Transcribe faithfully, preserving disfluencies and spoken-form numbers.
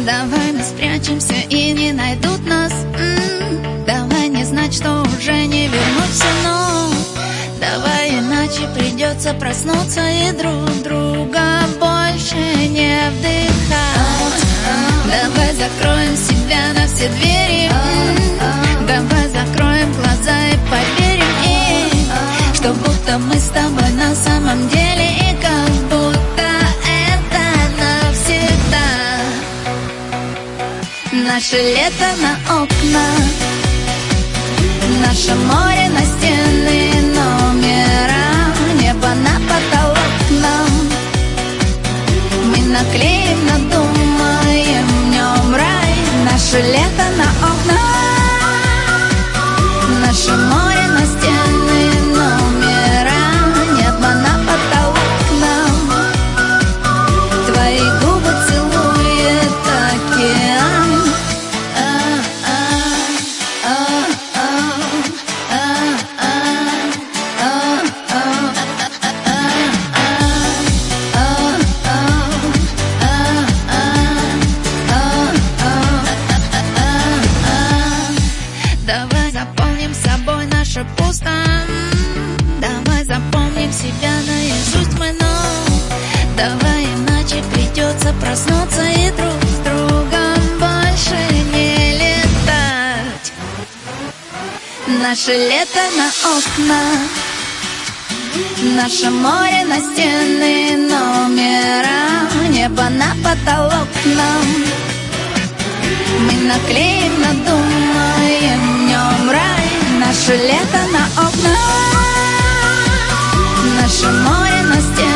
Давай мы спрячемся и не найдут нас. М-м, давай не знать, что уже не вернуться, но давай иначе придется проснуться и друг друга больше не вдыхать. Давай закроем себя на все двери. М-м, давай закроем глаза и поверим им, что будто мы с тобой на самом деле, и как будто это навсегда. Наше лето на окна, наше море на стены, номера, небо на потолок нам. Мы наклеим, надумаем в нем рай. Наше лето на окна, наше море на стены, номера, небо на потолок нам. Твои губы целует океан. Давай заполним собой наше пусто. Давай запомним себя наизусть мы, но давай иначе придется проснуться и друг с другом больше не летать. Наше лето на окна, наше море на стены, номера, небо на потолок нам. Мы наклеим, надумаем в нем рай. Наше лето на окна, наше море на стены.